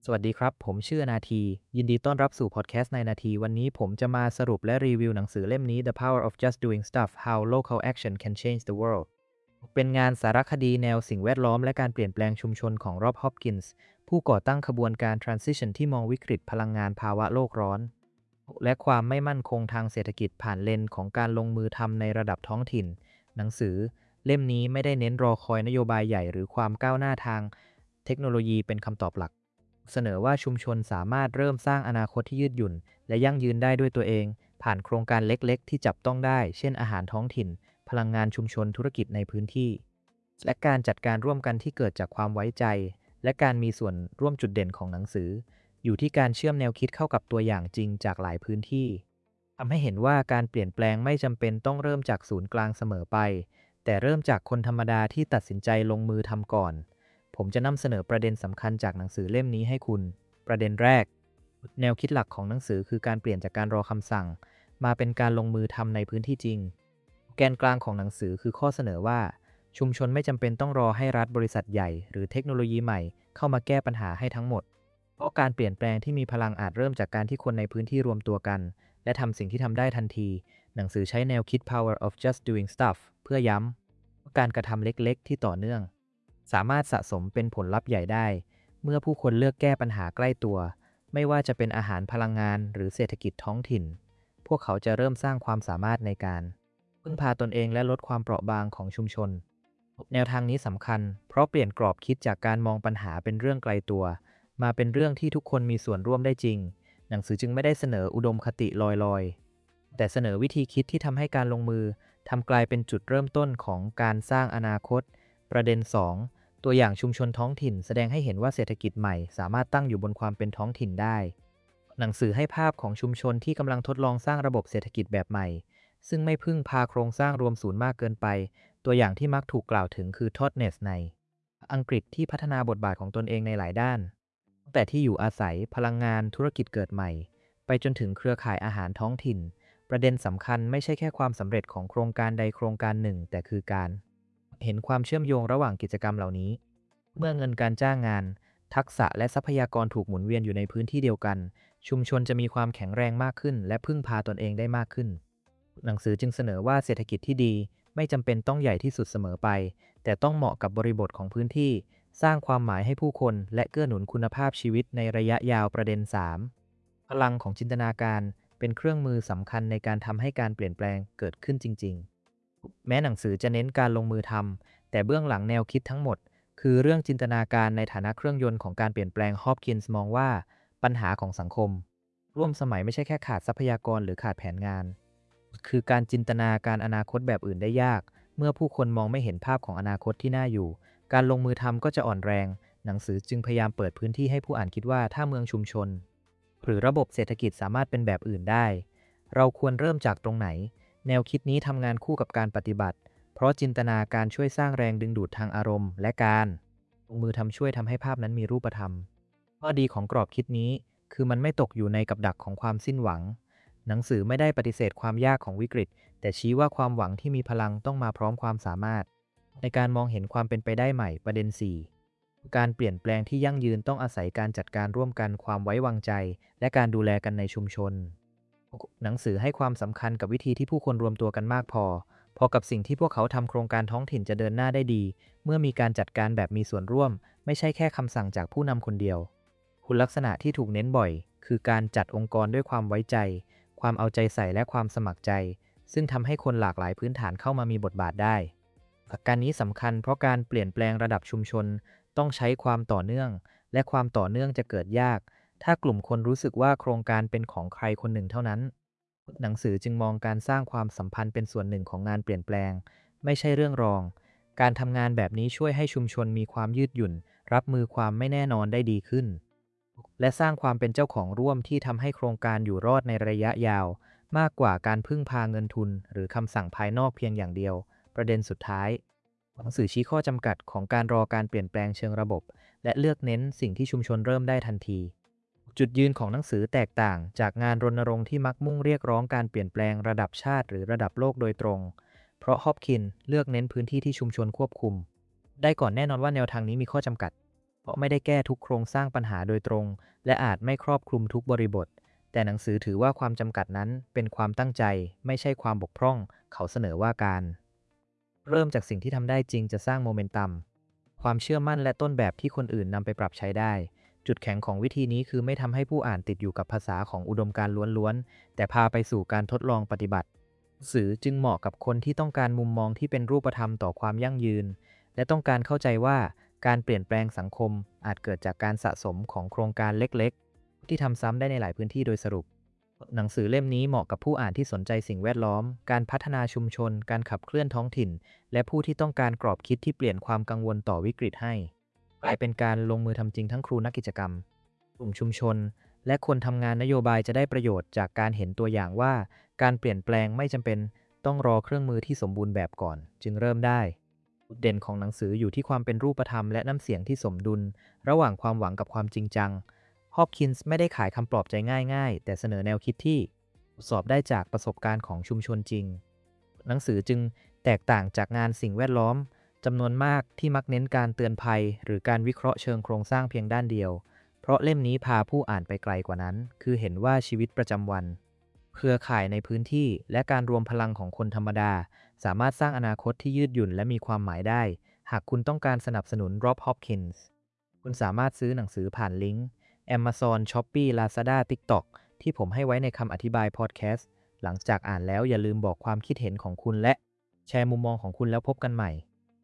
สวัสดีครับผมชื่อนาทียินดีต้อนรับสู่พอดแคสต์ในนาทีวันนี้ผมจะมาสรุปและรีวิวหนังสือเล่มนี้ The Power of Just Doing Stuff How Local Action Can Change the World เป็นงานสารคดีแนวสิ่งแวดล้อมและการเปลี่ยนแปลงชุมชนของรอบฮอปกินส์ผู้ก่อตั้งขบวนการ Transition ที่มองวิกฤตพลังงานภาวะโลกร้อนและความไม่มั่นคงทางเศรษฐกิจผ่านเลนส์ของการลงมือทำในระดับท้องถิ่นหนังสือเล่มนี้ไม่ได้เน้นรอคอยนโยบายใหญ่หรือความก้าวหน้าทางเทคโนโลยีเป็นคำตอบหลัก เสนอว่าชุมชนสามารถเริ่มสร้างอนาคตที่ยืดหยุ่นและยั่งยืนได้ด้วยตัวเองผ่านโครงการเล็กๆที่จับต้องได้เช่นอาหารท้องถิ่นพลังงานชุมชนธุรกิจในพื้นที่และการจัดการร่วมกันที่เกิดจากความไว้ใจและการมีส่วนร่วมจุดเด่นของหนังสืออยู่ที่การเชื่อมแนวคิดเข้ากับตัวอย่างจริงจากหลายพื้นที่ทำให้เห็นว่าการเปลี่ยนแปลงไม่จำเป็นต้องเริ่มจากศูนย์กลางเสมอไปแต่เริ่มจากคนธรรมดาที่ตัดสินใจลงมือทำก่อน ผมจะนำเสนอประเด็นสำคัญจากหนังสือเล่มนี้ให้คุณ ประเด็นแรก แนวคิดหลักของหนังสือคือการเปลี่ยนจากการรอคำสั่งมาเป็นการลงมือทำในพื้นที่จริง แกนกลางของหนังสือคือข้อเสนอว่าชุมชนไม่จำเป็นต้องรอให้รัฐบริษัทใหญ่หรือเทคโนโลยีใหม่เข้ามาแก้ปัญหาให้ทั้งหมด เพราะการเปลี่ยนแปลงที่มีพลังอาจเริ่มจากการที่คนในพื้นที่รวมตัวกันและทำสิ่งที่ทำได้ทันที หนังสือใช้แนวคิด Power of Just Doing Stuff เพื่อย้ำว่าการกระทำเล็กๆที่ต่อเนื่อง สามารถสะสมเป็นผลลัพธ์ใหญ่ได้เมื่อผู้คนเลือกแก้ปัญหาใกล้ตัวไม่ว่าจะเป็นอาหารพลังงานหรือเศรษฐกิจท้องถิ่นพวกเขาจะเริ่มสร้างความสามารถในการพึ่งพาตนเองและลดความเปราะบางของชุมชนแนวทางนี้สำคัญเพราะเปลี่ยนกรอบคิดจากการมองปัญหาเป็นเรื่องไกลตัวมาเป็นเรื่องที่ทุกคนมีส่วนร่วมได้จริงหนังสือจึงไม่ได้เสนออุดมคติลอยๆแต่เสนอวิธีคิดที่ทำให้การลงมือทำกลายเป็นจุดเริ่มต้นของการสร้างอนาคตประเด็น2ตัวอย่างชุมชนท้องถิ่นแสดงให้เห็นว่าเศรษฐกิจใหม่สามารถตั้งอยู่บนความเป็นท้องถิ่นได้หนังสือให้ภาพของชุมชนที่กำลังทดลองสร้างระบบเศรษฐกิจแบบใหม่ซึ่งไม่พึ่งพาโครงสร้างรวมศูนย์มากเกินไปตัวอย่างที่มักถูกกล่าวถึงคือทอดเนสในอังกฤษที่พัฒนาบทบาทของตนเองในหลายด้านตั้งแต่ที่อยู่อาศัยพลังงานธุรกิจเกิดใหม่ไปจนถึงเครือข่ายอาหารท้องถิ่นประเด็นสำคัญไม่ใช่แค่ความสำเร็จของโครงการใดโครงการหนึ่งแต่คือการเห็นความเชื่อมโยงระหว่างกิจกรรมเหล่านี้ เมื่อเงินการจ้างงานทักษะและทรัพยากรถูกหมุนเวียนอยู่ในพื้นที่เดียวกันชุมชนจะมีความแข็งแรงมากขึ้นและพึ่งพาตนเองได้มากขึ้นหนังสือจึงเสนอว่าเศรษฐกิจที่ดีไม่จำเป็นต้องใหญ่ที่สุดเสมอไปแต่ต้องเหมาะกับบริบทของพื้นที่สร้างความหมายให้ผู้คนและเกื้อหนุนคุณภาพชีวิตในระยะยาวประเด็น3พลังของจินตนาการเป็นเครื่องมือสำคัญในการทำให้การเปลี่ยนแปลงเกิดขึ้นจริงๆแม้หนังสือจะเน้นการลงมือทำแต่เบื้องหลังแนวคิดทั้งหมด คือเรื่องจินตนาการในฐานะเครื่องยนต์ของการเปลี่ยนแปลงฮอปกินส์มองว่าปัญหาของสังคมร่วมสมัยไม่ใช่แค่ขาดทรัพยากรหรือขาดแผนงานคือการจินตนาการอนาคตแบบอื่นได้ยากเมื่อผู้คนมองไม่เห็นภาพของอนาคตที่น่าอยู่การลงมือทำก็จะอ่อนแรงหนังสือจึงพยายามเปิดพื้นที่ให้ผู้อ่านคิดว่าถ้าเมืองชุมชนหรือระบบเศรษฐกิจสามารถเป็นแบบอื่นได้เราควรเริ่มจากตรงไหนแนวคิดนี้ทำงานคู่กับการปฏิบัติ เพราะจินตนาการช่วยสร้างแรงดึงดูดทางอารมณ์และการลงมือทำช่วยทำให้ภาพนั้นมีรูปธรรมข้อดีของกรอบคิดนี้คือมันไม่ตกอยู่ในกับดักของความสิ้นหวังหนังสือไม่ได้ปฏิเสธความยากของวิกฤตแต่ชี้ว่าความหวังที่มีพลังต้องมาพร้อมความสามารถในการมองเห็นความเป็นไปได้ใหม่ประเด็น4การเปลี่ยนแปลงที่ยั่งยืนต้องอาศัยการจัดการร่วมกันความไว้วางใจและการดูแลกันในชุมชนหนังสือให้ความสำคัญกับวิธีที่ผู้คนรวมตัวกันมากพอกับสิ่งที่พวกเขาทำโครงการท้องถิ่นจะเดินหน้าได้ดีเมื่อมีการจัดการแบบมีส่วนร่วมไม่ใช่แค่คำสั่งจากผู้นำคนเดียวคุณลักษณะที่ถูกเน้นบ่อยคือการจัดองค์กรด้วยความไว้ใจความเอาใจใส่และความสมัครใจซึ่งทำให้คนหลากหลายพื้นฐานเข้ามามีบทบาทได้หลักการนี้สำคัญเพราะการเปลี่ยนแปลงระดับชุมชนต้องใช้ความต่อเนื่องและความต่อเนื่องจะเกิดยากถ้ากลุ่มคนรู้สึกว่าโครงการเป็นของใครคนหนึ่งเท่านั้น หนังสือจึงมองการสร้างความสัมพันธ์เป็นส่วนหนึ่งของงานเปลี่ยนแปลงไม่ใช่เรื่องรองการทำงานแบบนี้ช่วยให้ชุมชนมีความยืดหยุ่นรับมือความไม่แน่นอนได้ดีขึ้นและสร้างความเป็นเจ้าของร่วมที่ทำให้โครงการอยู่รอดในระยะยาวมากกว่าการพึ่งพาเงินทุนหรือคำสั่งภายนอกเพียงอย่างเดียวประเด็นสุดท้ายหนังสือชี้ข้อจำกัดของการรอการเปลี่ยนแปลงเชิงระบบและเลือกเน้นสิ่งที่ชุมชนเริ่มได้ทันทีจุดยืนของหนังสือแตกต่างจากงานรณรงค์ที่มักมุ่งเรียกร้องการเปลี่ยนแปลงระดับชาติหรือระดับโลกโดยตรงเพราะฮอปกินเลือกเน้นพื้นที่ที่ชุมชนควบคุมได้ก่อนแน่นอนว่าแนวทางนี้มีข้อจำกัดราะไม่ได้แก้ทุกโครงสร้างปัญหาโดยตรง และอาจไม่ครอบคลุมทุกบริบท แต่หนังสือถือว่าความจำกัดนั้นเป็นความตั้งใจไม่ใช่ความบกพร่อง เขาเสนอว่าการเริ่มจากสิ่งที่ทำได้จริงจะสร้างโมเมนตัมความเชื่อมั่นและต้นแบบที่คนอื่นนำไปปรับใช้ได้ จุดแข็งของวิธีนี้คือไม่ทำให้ผู้อ่านติดอยู่กับภาษาของอุดมการณ์ล้วนๆ แต่พาไปสู่การทดลองปฏิบัติหนังสือจึงเหมาะกับคนที่ต้องการมุมมองที่เป็นรูปธรรมต่อความยั่งยืน และต้องการเข้าใจว่าการเปลี่ยนแปลงสังคมอาจเกิดจากการสะสมของโครงการเล็กๆที่ทำซ้ำได้ในหลายพื้นที่โดยสรุปหนังสือเล่มนี้เหมาะกับผู้อ่านที่สนใจสิ่งแวดล้อมการพัฒนาชุมชนการขับเคลื่อนท้องถิ่นและผู้ที่ต้องการกรอบคิดที่เปลี่ยนความกังวลต่อวิกฤตให้กลายเป็นการลงมือทำจริงทั้งครูนักกิจกรรมกลุ่มชุมชนและคนทำงานนโยบายจะได้ประโยชน์จากการเห็นตัวอย่างว่าการเปลี่ยนแปลงไม่จำเป็นต้องรอเครื่องมือที่สมบูรณ์แบบก่อนจึงเริ่มได้จุดเด่นของหนังสืออยู่ที่ความเป็นรูปธรรมและน้ำเสียงที่สมดุลระหว่างความหวังกับความจริงจังฮอปคินส์ไม่ได้ขายคำปลอบใจง่ายๆแต่เสนอแนวคิดที่ตรวจสอบได้จากประสบการณ์ของชุมชนจริงหนังสือจึงแตกต่างจากงานสิ่งแวดล้อมจำนวนมากที่มักเน้นการเตือนภัยหรือการวิเคราะห์เชิงโครงสร้างเพียงด้านเดียวเพราะเล่มนี้พาผู้อ่านไปไกลกว่านั้นคือเห็นว่าชีวิตประจำวันเครือข่ายในพื้นที่และการรวมพลังของคนธรรมดาสามารถสร้างอนาคตที่ยืดหยุ่นและมีความหมายได้หากคุณต้องการสนับสนุน Rob Hopkins คุณสามารถซื้อหนังสือผ่านลิงก์ Amazon, Shopee, Lazada, TikTok ที่ผมให้ไว้ในคำอธิบายพอดแคสต์หลังจากอ่านแล้วอย่าลืมบอกความคิดเห็นของคุณและแชร์มุมมองของคุณแล้วพบกันใหม่